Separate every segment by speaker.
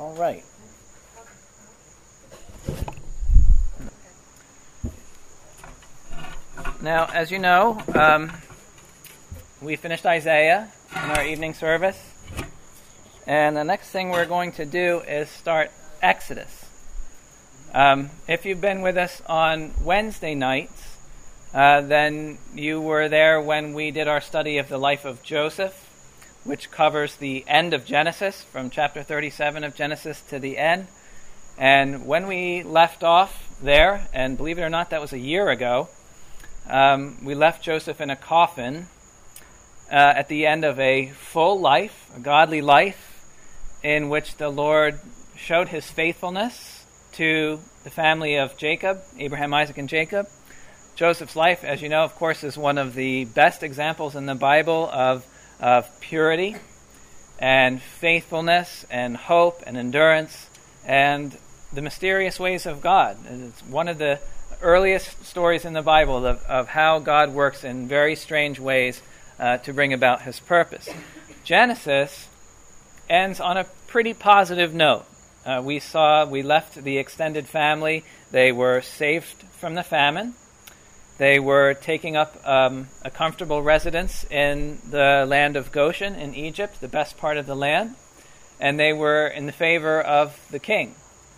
Speaker 1: All right. Now, as you know, we finished Isaiah in our evening service, and the next thing we're going to do is start Exodus. If you've been with us on Wednesday nights, then you were there when we did our study of the life of Joseph, which covers the end of Genesis, from chapter 37 of Genesis to the end. And when we left off there, and believe it or not, that was a year ago, we left Joseph in a coffin at the end of a full life, a godly life, in which the Lord showed his faithfulness to the family of Jacob, Abraham, Isaac, and Jacob. Joseph's life, as you know, of course, is one of the best examples in the Bible of purity and faithfulness and hope and endurance and the mysterious ways of God. And it's one of the earliest stories in the Bible of how God works in very strange ways to bring about his purpose. Genesis ends on a pretty positive note. We left the extended family. They were saved from the famine. They were taking up a comfortable residence in the land of Goshen in Egypt, the best part of the land, and they were in the favor of the king.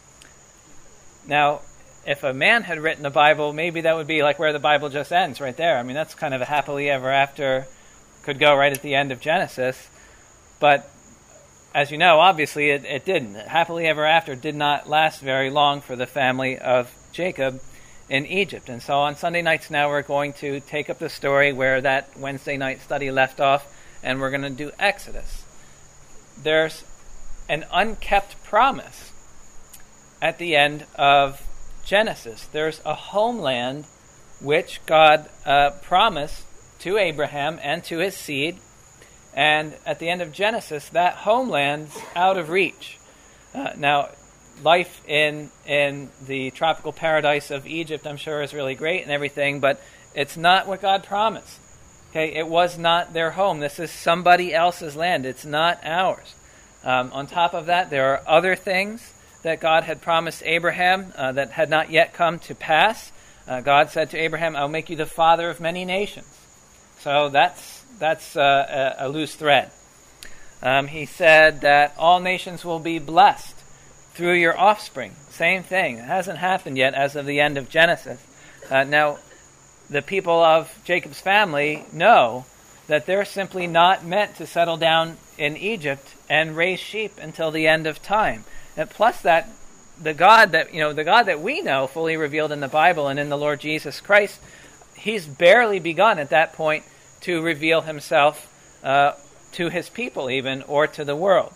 Speaker 1: Now, if a man had written a Bible, maybe that would be like where the Bible just ends, right there. I mean, that's kind of a happily ever after, could go right at the end of Genesis. But as you know, obviously it didn't. Happily ever after did not last very long for the family of Jacob in Egypt. And so on Sunday nights now we're going to take up the story where that Wednesday night study left off, and we're going to do Exodus. There's an unkept promise at the end of Genesis. There's a homeland which God promised to Abraham and to his seed, and at the end of Genesis, that homeland's out of reach. Now, life in the tropical paradise of Egypt, I'm sure, is really great and everything, but it's not what God promised. Okay, it was not their home. This is somebody else's land. It's not ours. On top of that, there are other things that God had promised Abraham that had not yet come to pass. God said to Abraham, "I'll make you the father of many nations." So that's a loose thread. He said that all nations will be blessed through your offspring. Same thing. It hasn't happened yet as of the end of Genesis. Now, the people of Jacob's family know that they're simply not meant to settle down in Egypt and raise sheep until the end of time. And plus that, the God that we know, fully revealed in the Bible and in the Lord Jesus Christ, he's barely begun at that point to reveal himself to his people even, or to the world.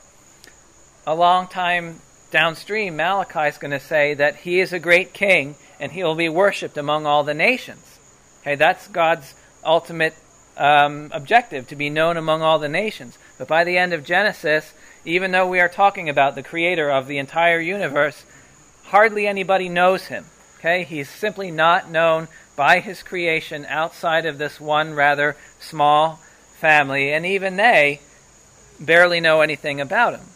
Speaker 1: A long time downstream, Malachi is going to say that he is a great king and he will be worshipped among all the nations. Okay, that's God's ultimate objective, to be known among all the nations. But by the end of Genesis, even though we are talking about the creator of the entire universe, hardly anybody knows him. Okay, he's simply not known by his creation outside of this one rather small family, and even they barely know anything about him.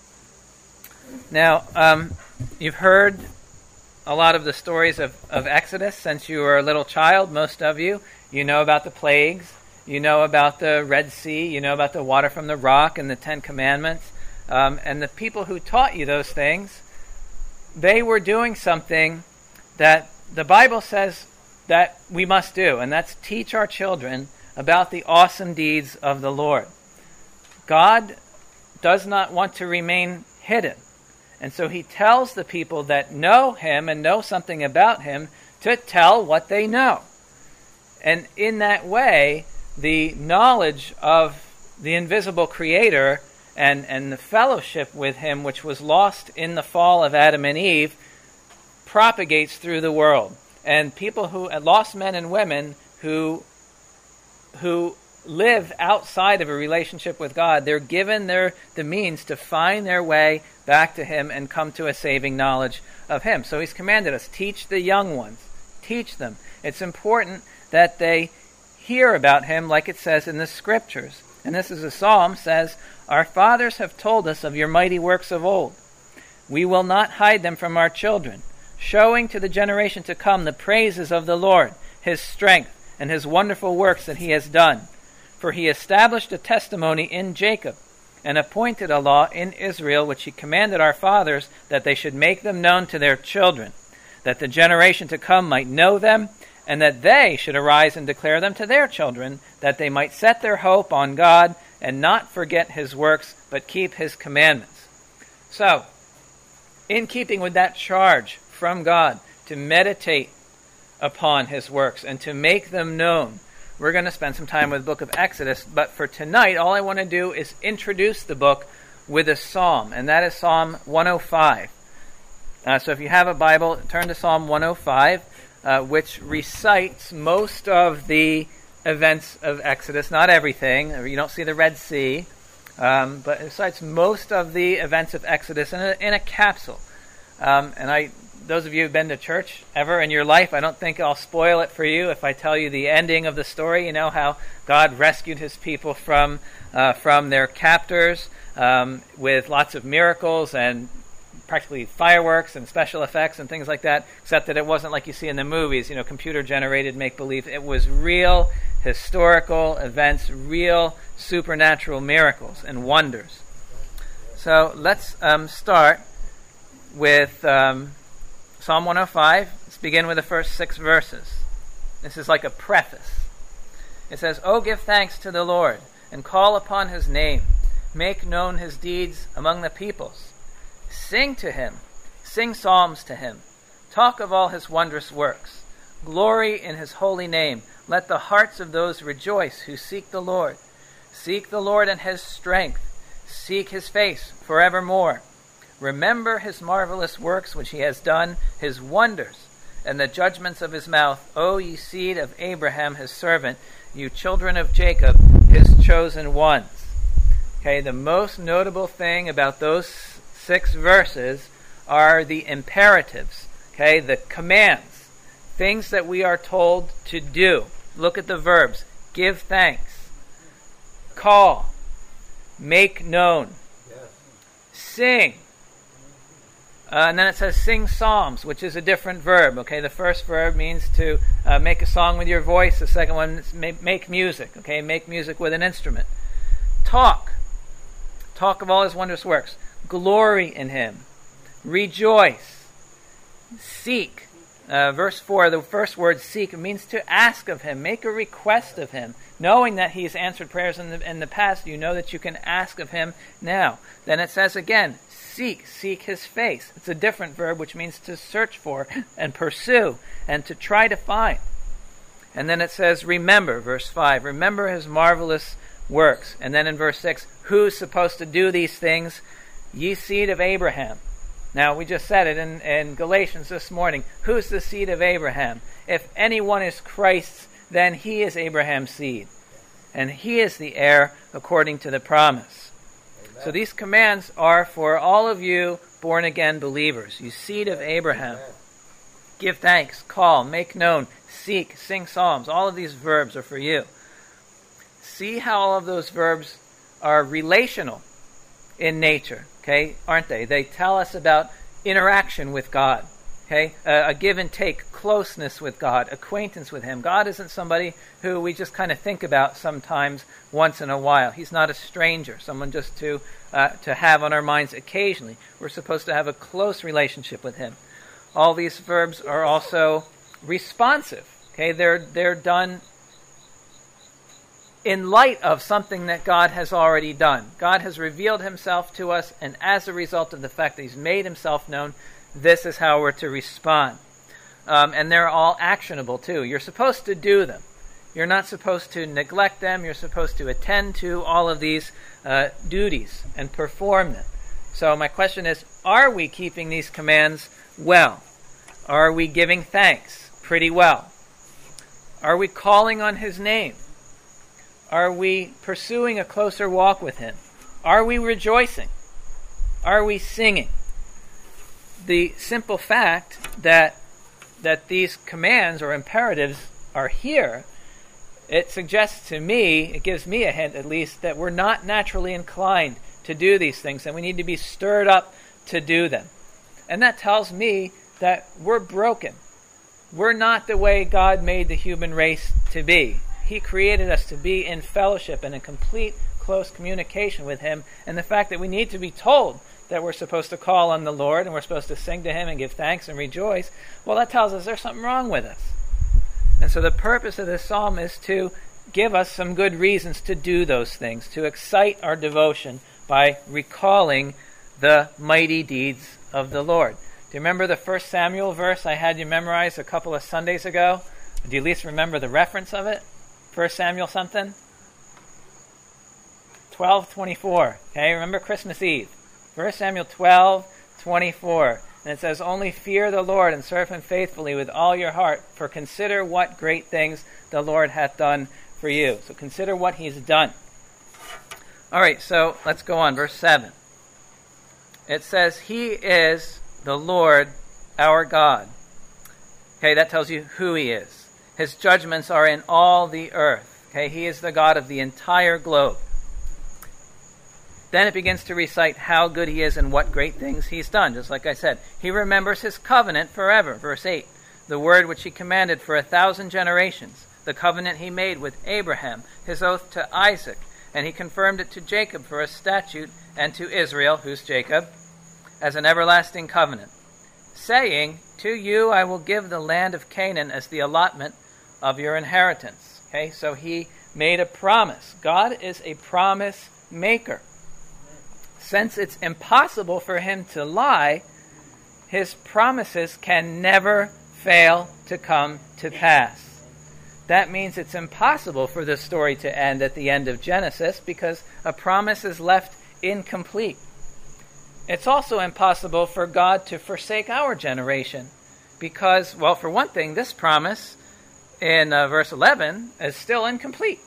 Speaker 1: Now, you've heard a lot of the stories of Exodus since you were a little child, most of you. You know about the plagues. You know about the Red Sea. You know about the water from the rock and the Ten Commandments. And the people who taught you those things, they were doing something that the Bible says that we must do, and that's teach our children about the awesome deeds of the Lord. God does not want to remain hidden. And so he tells the people that know him and know something about him to tell what they know. And in that way, the knowledge of the invisible Creator and the fellowship with him, which was lost in the fall of Adam and Eve, propagates through the world. And people lost men and women who live outside of a relationship with God, they're given the means to find their way back to him and come to a saving knowledge of him. So he's commanded us, teach the young ones. Teach them. It's important that they hear about him like it says in the Scriptures. And this is a psalm, says, "Our fathers have told us of your mighty works of old. We will not hide them from our children, showing to the generation to come the praises of the Lord, his strength, and his wonderful works that he has done. For he established a testimony in Jacob, and appointed a law in Israel, which he commanded our fathers, that they should make them known to their children, that the generation to come might know them, and that they should arise and declare them to their children, that they might set their hope on God, and not forget his works, but keep his commandments. So, in keeping with that charge from God to meditate upon his works and to make them known, we're going to spend some time with the book of Exodus. But for tonight, all I want to do is introduce the book with a psalm, and that is Psalm 105. So if you have a Bible, turn to Psalm 105, which recites most of the events of Exodus. Not everything. You don't see the Red Sea. But it recites most of the events of Exodus in a capsule. Those of you who've been to church ever in your life, I don't think I'll spoil it for you if I tell you the ending of the story. You know how God rescued his people from their captors with lots of miracles and practically fireworks and special effects and things like that, except that it wasn't like you see in the movies, computer-generated make-believe. It was real historical events, real supernatural miracles and wonders. So let's start with Psalm 105. Let's begin with the first 6 verses. This is like a preface. It says, "Oh, give thanks to the Lord, and call upon his name. Make known his deeds among the peoples. Sing to him, sing psalms to him. Talk of all his wondrous works. Glory in his holy name. Let the hearts of those rejoice who seek the Lord. Seek the Lord and his strength. Seek his face forevermore. Remember his marvelous works which he has done, his wonders, and the judgments of his mouth. O ye seed of Abraham his servant, you children of Jacob, his chosen ones." Okay, the most notable thing about those 6 verses are the imperatives, okay, the commands, things that we are told to do. Look at the verbs. Give thanks. Call. Make known. Sing. And then it says sing psalms, which is a different verb. Okay, the first verb means to make a song with your voice. The second one is make music. Okay, make music with an instrument. Talk. Talk of all his wondrous works. Glory in him. Rejoice. Seek. Verse 4, the first word seek means to ask of him. Make a request of him. Knowing that he's answered prayers in the past, you know that you can ask of him now. Then it says again, seek his face. It's a different verb, which means to search for and pursue and to try to find. And then it says remember, verse 5, remember his marvelous works. And then in verse 6, who's supposed to do these things? Ye seed of Abraham. Now, we just said it in Galatians this morning. Who's the seed of Abraham? If anyone is Christ's, then he is Abraham's seed. And he is the heir according to the promise. Amen. So these commands are for all of you born-again believers. You seed of Abraham. Amen. Give thanks, call, make known, seek, sing psalms. All of these verbs are for you. See how all of those verbs are relational in nature. Okay, aren't they? They tell us about interaction with God. Okay, a give and take, closeness with God, acquaintance with him. God isn't somebody who we just kind of think about sometimes once in a while. He's not a stranger, someone just to have on our minds occasionally. We're supposed to have a close relationship with him. All these verbs are also responsive. Okay, they're done in light of something that God has already done. God has revealed himself to us, and as a result of the fact that he's made himself known, this is how we're to respond. And they're all actionable too. You're supposed to do them. You're not supposed to neglect them. You're supposed to attend to all of these duties and perform them. So my question is, are we keeping these commands well? Are we giving thanks pretty well? Are we calling on his name? Are we pursuing a closer walk with him? Are we rejoicing? Are we singing? The simple fact that these commands or imperatives are here, it suggests to me, it gives me a hint at least, that we're not naturally inclined to do these things, and we need to be stirred up to do them. And that tells me that we're broken. We're not the way God made the human race to be. He created us to be in fellowship and in complete close communication with him. And the fact that we need to be told that we're supposed to call on the Lord and we're supposed to sing to him and give thanks and rejoice, well, that tells us there's something wrong with us. And so the purpose of this psalm is to give us some good reasons to do those things, to excite our devotion by recalling the mighty deeds of the Lord. Do you remember the 1 Samuel verse I had you memorize a couple of Sundays ago? Do you at least remember the reference of it? 1 Samuel something? 12:24. Okay, remember Christmas Eve. 1 Samuel 12:24. And it says, "Only fear the Lord and serve him faithfully with all your heart, for consider what great things the Lord hath done for you." So consider what he's done. All right, so let's go on. Verse 7. It says, "He is the Lord our God." Okay, that tells you who he is. His judgments are in all the earth. Okay, he is the God of the entire globe. Then it begins to recite how good he is and what great things he's done. Just like I said, he remembers his covenant forever. Verse 8, "The word which he commanded for 1,000 generations, the covenant he made with Abraham, his oath to Isaac, and he confirmed it to Jacob for a statute, and to Israel," who's Jacob, "as an everlasting covenant, saying, to you I will give the land of Canaan as the allotment of your inheritance." Okay, so he made a promise. God is a promise maker. Since it's impossible for him to lie, his promises can never fail to come to pass. That means it's impossible for this story to end at the end of Genesis because a promise is left incomplete. It's also impossible for God to forsake our generation because, well, for one thing, this promise in verse 11 is still incomplete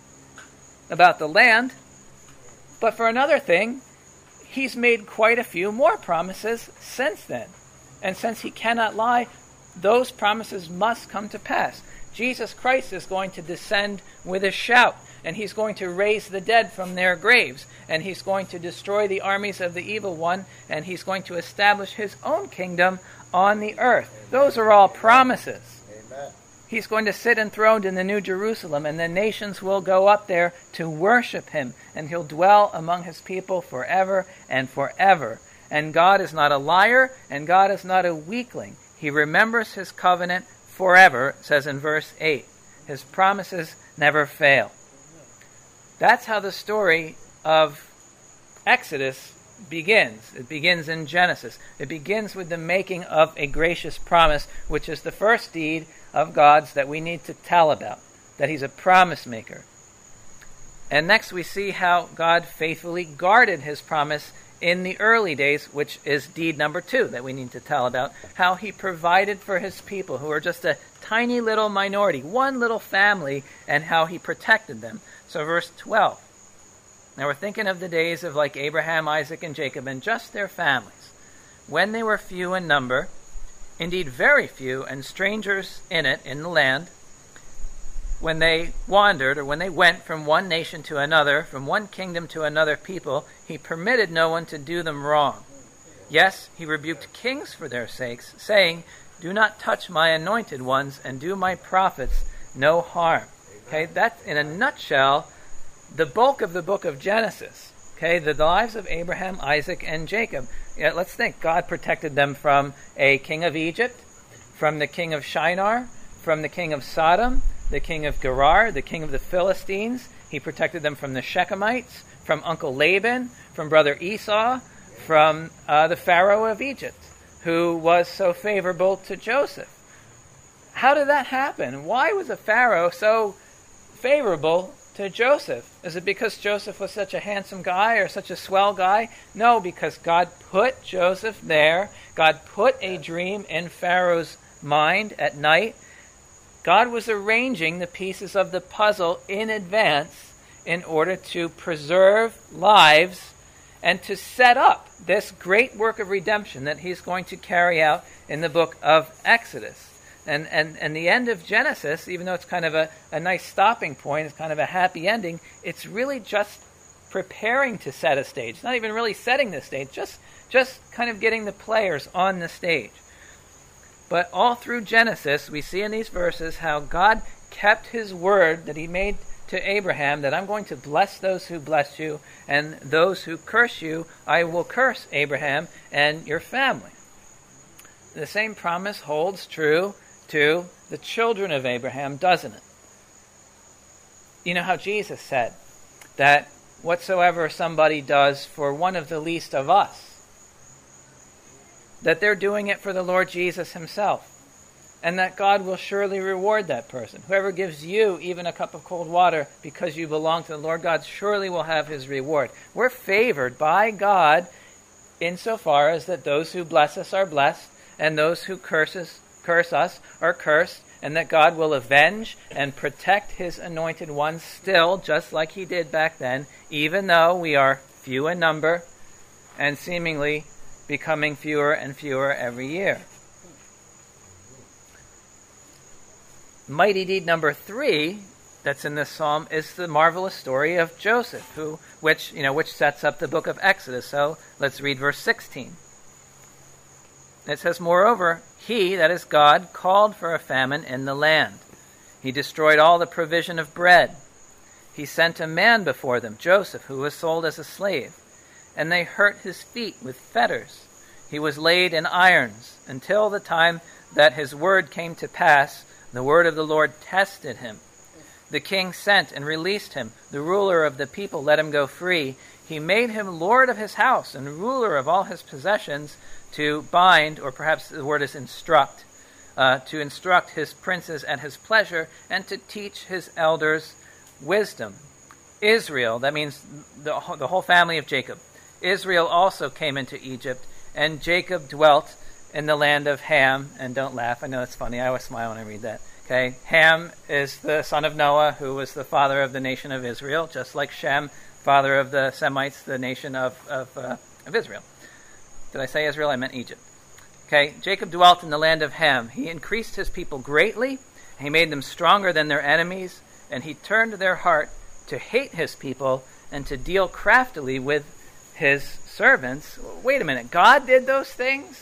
Speaker 1: about the land. But for another thing, he's made quite a few more promises since then. And since he cannot lie, those promises must come to pass. Jesus Christ is going to descend with a shout, and he's going to raise the dead from their graves, and he's going to destroy the armies of the evil one, and he's going to establish his own kingdom on the earth. Those are all promises.
Speaker 2: Amen.
Speaker 1: He's going to sit enthroned in the New Jerusalem, and the nations will go up there to worship him, and he'll dwell among his people forever and forever. And God is not a liar, and God is not a weakling. He remembers his covenant forever, it says in verse 8. His promises never fail. That's how the story of Exodus begins. It begins in Genesis. It begins with the making of a gracious promise, which is the first deed of God's that we need to tell about, that he's a promise maker. And next we see how God faithfully guarded his promise in the early days, which is deed number 2 that we need to tell about, how he provided for his people who are just a tiny little minority, one little family, and how he protected them. So verse 12. Now we're thinking of the days of like Abraham, Isaac, and Jacob, and just their families. When they were few in number, indeed very few, and strangers in it, in the land, when they wandered, or when they went from one nation to another, from one kingdom to another people, he permitted no one to do them wrong. Yes, he rebuked kings for their sakes, saying, "Do not touch my anointed ones, and do my prophets no harm." Okay, that's in a nutshell the bulk of the book of Genesis. Okay, the lives of Abraham, Isaac, and Jacob. Yeah, let's think. God protected them from a king of Egypt, from the king of Shinar, from the king of Sodom, the king of Gerar, the king of the Philistines. He protected them from the Shechemites, from Uncle Laban, from brother Esau, from the Pharaoh of Egypt, who was so favorable to Joseph. How did that happen? Why was the Pharaoh so favorable to Joseph? Is it because Joseph was such a handsome guy or such a swell guy? No, because God put Joseph there. God put a dream in Pharaoh's mind at night. God was arranging the pieces of the puzzle in advance in order to preserve lives and to set up this great work of redemption that he's going to carry out in the book of Exodus. And the end of Genesis, even though it's kind of a nice stopping point, it's kind of a happy ending, it's really just preparing to set a stage. Not even really setting the stage, just kind of getting the players on the stage. But all through Genesis, we see in these verses how God kept his word that he made to Abraham, that I'm going to bless those who bless you, and those who curse you, I will curse Abraham and your family. The same promise holds true to the children of Abraham, doesn't it? You know how Jesus said that whatsoever somebody does for one of the least of us, that they're doing it for the Lord Jesus himself, and that God will surely reward that person. Whoever gives you even a cup of cold water because you belong to the Lord God surely will have his reward. We're favored by God insofar as that those who bless us are blessed, and those who curse us are cursed, and that God will avenge and protect his anointed ones still, just like he did back then, even though we are few in number and seemingly becoming fewer and fewer every year. Mighty deed number 3 that's in this psalm is the marvelous story of Joseph, which sets up the book of Exodus. So let's read verse 16. It says, "Moreover, he, that is God, called for a famine in the land. He destroyed all the provision of bread. He sent a man before them, Joseph, who was sold as a slave. And they hurt his feet with fetters. He was laid in irons until the time that his word came to pass. The word of the Lord tested him. The king sent and released him. The ruler of the people let him go free. He made him lord of his house and ruler of all his possessions, to bind," or perhaps the word is instruct, "to instruct his princes at his pleasure, and to teach his elders wisdom." Israel, that means the whole family of Jacob. Israel also came into Egypt, and Jacob dwelt in the land of Ham. And don't laugh, I know it's funny, I always smile when I read that. Okay, Ham is the son of Noah, who was the father of the nation of Israel, just like Shem, father of the Semites, the nation of Israel. Did I say Israel? I meant Egypt. Okay, Jacob dwelt in the land of Ham. He increased his people greatly. He made them stronger than their enemies, and he turned their heart to hate his people and to deal craftily with his servants. Wait a minute, God did those things?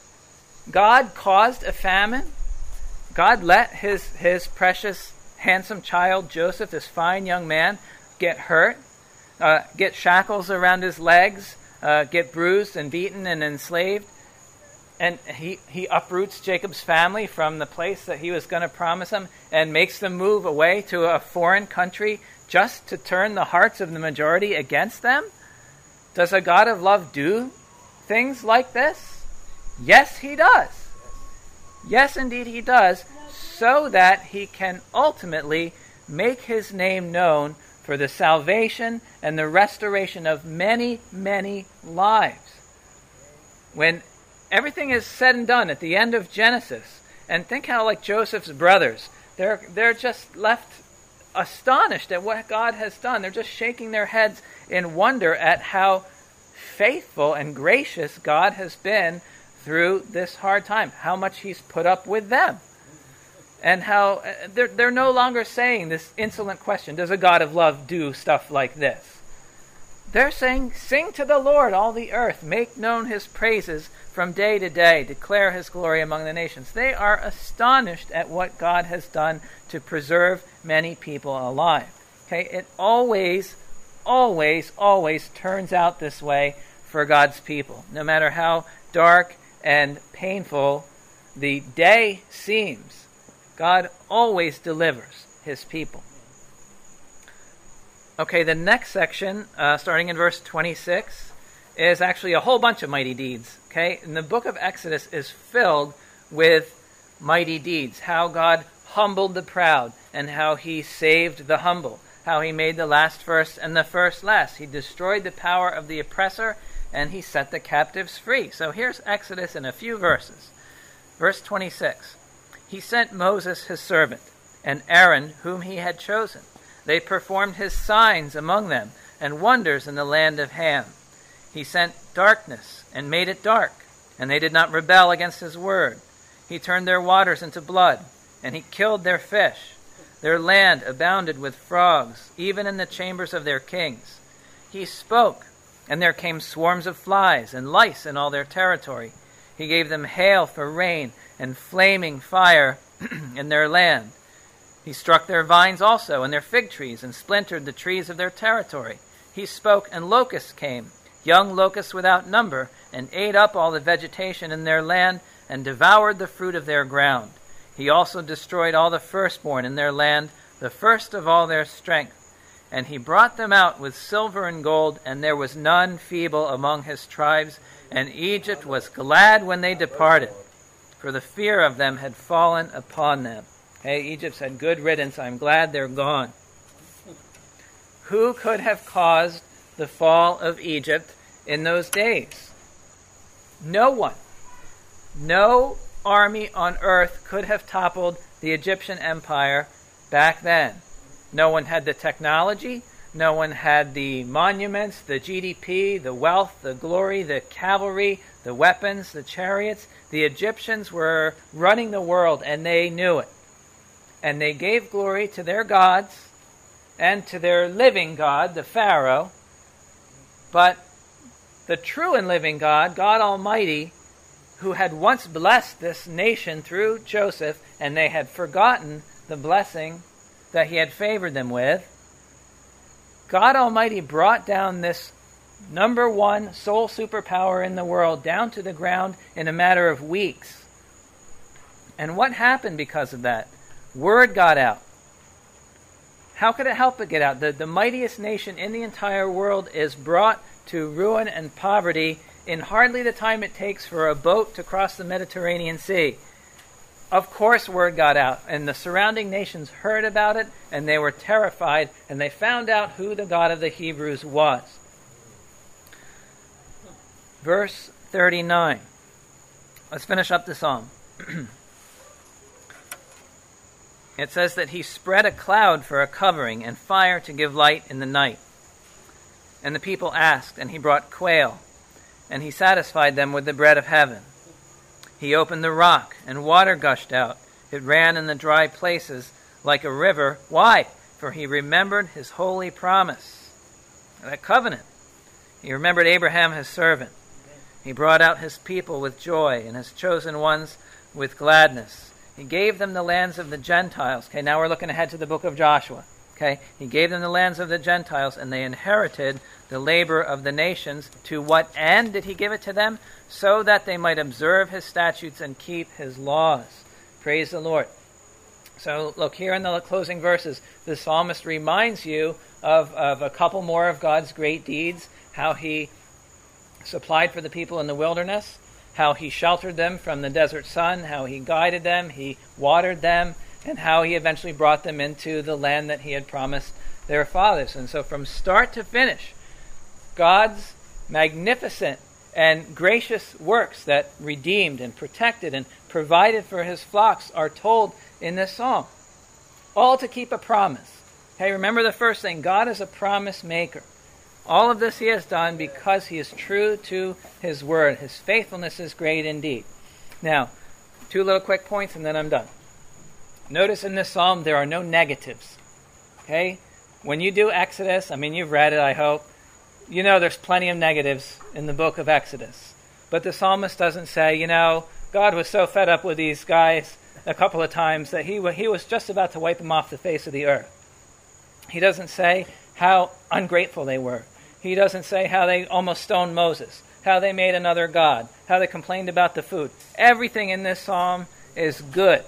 Speaker 1: God caused a famine? God let his precious, handsome child, Joseph, this fine young man, get hurt, get shackles around his legs, get bruised and beaten and enslaved, and he uproots Jacob's family from the place that he was going to promise them and makes them move away to a foreign country just to turn the hearts of the majority against them? Does a God of love do things like this? Yes, he does. Yes, indeed he does, so that he can ultimately make his name known for the salvation and the restoration of many, many lives. When everything is said and done at the end of Genesis, and think how, like Joseph's brothers, they're just left astonished at what God has done. They're just shaking their heads in wonder at how faithful and gracious God has been through this hard time, how much he's put up with them. And how they're no longer saying this insolent question, does a God of love do stuff like this? They're saying, sing to the Lord, all the earth, make known his praises from day to day, declare his glory among the nations. They are astonished at what God has done to preserve many people alive. Okay, it always, always, always turns out this way for God's people. No matter how dark and painful the day seems, God always delivers his people. Okay, the next section, starting in verse 26, is actually a whole bunch of mighty deeds. Okay, and the book of Exodus is filled with mighty deeds. How God humbled the proud, and how he saved the humble. How he made the last first and the first last. He destroyed the power of the oppressor, and he set the captives free. So here's Exodus in a few verses. Verse 26. He sent Moses his servant, and Aaron whom he had chosen. They performed his signs among them, and wonders in the land of Ham. He sent darkness, and made it dark, and they did not rebel against his word. He turned their waters into blood, and he killed their fish. Their land abounded with frogs, even in the chambers of their kings. He spoke, and there came swarms of flies and lice in all their territory. He gave them hail for rain and flaming fire in their land. He struck their vines also and their fig trees and splintered the trees of their territory. He spoke, and locusts came, young locusts without number, and ate up all the vegetation in their land and devoured the fruit of their ground. He also destroyed all the firstborn in their land, the first of all their strength. And he brought them out with silver and gold, and there was none feeble among his tribes. And Egypt was glad when they departed, for the fear of them had fallen upon them. Hey, Egypt said, good riddance, I'm glad they're gone. Who could have caused the fall of Egypt in those days? No one. No army on earth could have toppled the Egyptian empire back then. No one had the technology. No one had the monuments, the GDP, the wealth, the glory, the cavalry, the weapons, the chariots. The Egyptians were running the world, and they knew it. And they gave glory to their gods and to their living God, the Pharaoh. But the true and living God, God Almighty, who had once blessed this nation through Joseph, and they had forgotten the blessing that he had favored them with, God Almighty brought down this number one sole superpower in the world down to the ground in a matter of weeks. And what happened because of that? Word got out. How could it help but get out? The mightiest nation in the entire world is brought to ruin and poverty in hardly the time it takes for a boat to cross the Mediterranean Sea. Of course word got out, and the surrounding nations heard about it, and they were terrified, and they found out who the God of the Hebrews was. Verse 39. Let's finish up the psalm. It says that he spread a cloud for a covering and fire to give light in the night. And the people asked, and he brought quail, and he satisfied them with the bread of heaven. He opened the rock, and water gushed out. It ran in the dry places like a river. Why? For he remembered his holy promise, that covenant. He remembered Abraham, his servant. He brought out his people with joy, and his chosen ones with gladness. He gave them the lands of the Gentiles. Okay, now we're looking ahead to the book of Joshua. Okay, he gave them the lands of the Gentiles, and they inherited the labor of the nations. To what end did he give it to them? So that they might observe his statutes and keep his laws. Praise the Lord. So look here in the closing verses, the psalmist reminds you of a couple more of God's great deeds, how he supplied for the people in the wilderness, how he sheltered them from the desert sun, how he guided them, he watered them, and how he eventually brought them into the land that he had promised their fathers. And so from start to finish, God's magnificent and gracious works that redeemed and protected and provided for his flocks are told in this psalm. All to keep a promise. Hey, remember the first thing, God is a promise maker. All of this he has done because he is true to his word. His faithfulness is great indeed. Now, two little quick points and then I'm done. Notice in this psalm there are no negatives. Okay? When you do Exodus, I mean, you've read it, I hope. You know there's plenty of negatives in the book of Exodus. But the psalmist doesn't say, God was so fed up with these guys a couple of times that he was just about to wipe them off the face of the earth. He doesn't say how ungrateful they were. He doesn't say how they almost stoned Moses, how they made another god, how they complained about the food. Everything in this psalm is good.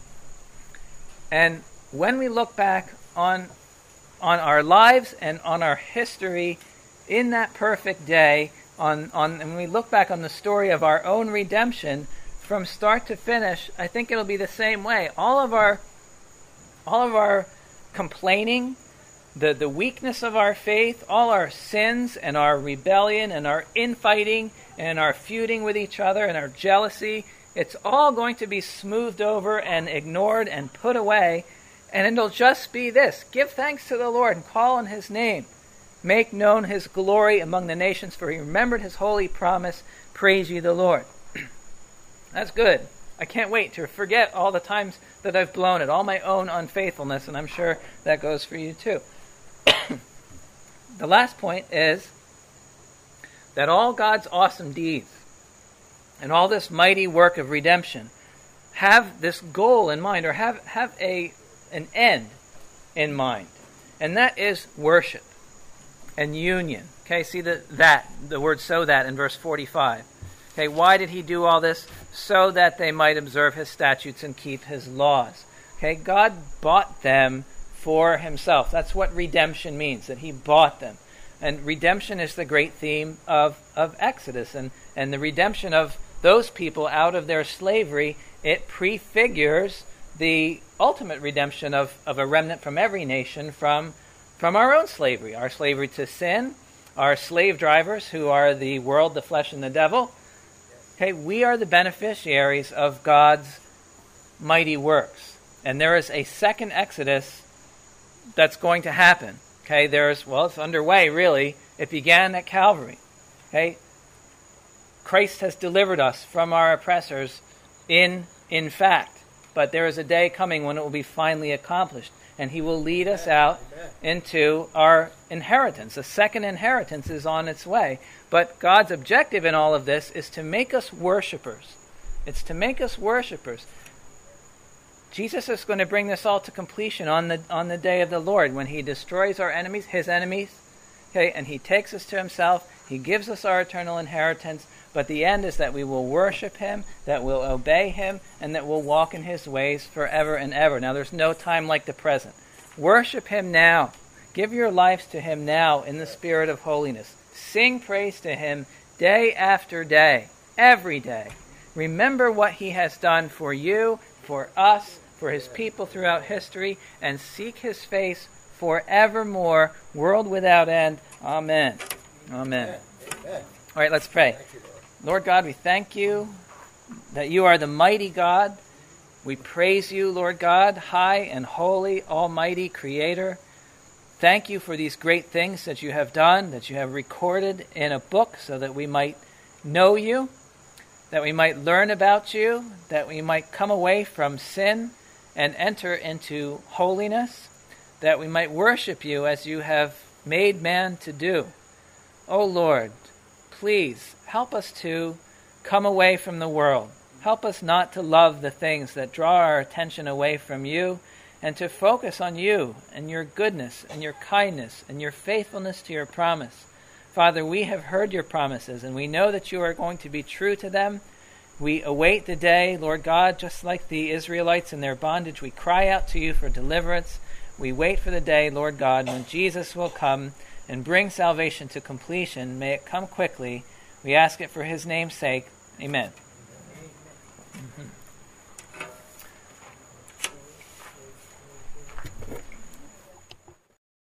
Speaker 1: And when we look back on our lives and on our history in that perfect day, and when we look back on the story of our own redemption from start to finish, I think it'll be the same way. All of our complaining, the weakness of our faith, all our sins and our rebellion and our infighting and our feuding with each other and our jealousy, it's all going to be smoothed over and ignored and put away, and it'll just be this: give thanks to the Lord and call on his name. Make known his glory among the nations, for he remembered his holy promise. Praise ye the Lord. That's good. I can't wait to forget all the times that I've blown it, all my own unfaithfulness, and I'm sure that goes for you too. The last point is that all God's awesome deeds and all this mighty work of redemption have this goal in mind, or have an end in mind, and that is worship and union. Okay, see the word "so that" in verse 45. Okay, why did he do all this? So that they might observe his statutes and keep his laws. Okay, God bought them for himself. That's what redemption means, that he bought them. And redemption is the great theme of Exodus, and the redemption of those people out of their slavery. It prefigures the ultimate redemption of a remnant from every nation from our own slavery, our slavery to sin, our slave drivers who are the world, the flesh, and the devil. Okay, we are the beneficiaries of God's mighty works. And there is a second Exodus that's going to happen. Okay, it's underway, really. It began at Calvary. Okay, Christ has delivered us from our oppressors in fact. But there is a day coming when it will be finally accomplished, and he will lead us out into our inheritance. A second inheritance is on its way. But God's objective in all of this is to make us worshipers. It's to make us worshipers. Jesus is going to bring this all to completion on the day of the Lord, when he destroys our enemies, his enemies, okay, and he takes us to himself. He gives us our eternal inheritance. But the end is that we will worship him, that we'll obey him, and that we'll walk in his ways forever and ever. Now, there's no time like the present. Worship him now. Give your lives to him now in the spirit of holiness. Sing praise to him day after day, every day. Remember what he has done for you, for us, for his people throughout history, and seek his face forevermore, world without end. Amen. Amen. All right, let's pray. Lord God, we thank you that you are the mighty God. We praise you, Lord God, high and holy, almighty creator. Thank you for these great things that you have done, that you have recorded in a book so that we might know you, that we might learn about you, that we might come away from sin and enter into holiness, that we might worship you as you have made man to do. O Lord, please help us to come away from the world. Help us not to love the things that draw our attention away from you, and to focus on you and your goodness and your kindness and your faithfulness to your promise. Father, we have heard your promises, and we know that you are going to be true to them. We await the day, Lord God, just like the Israelites in their bondage. We cry out to you for deliverance. We wait for the day, Lord God, when Jesus will come and bring salvation to completion. May it come quickly. We ask it for his name's sake. Amen.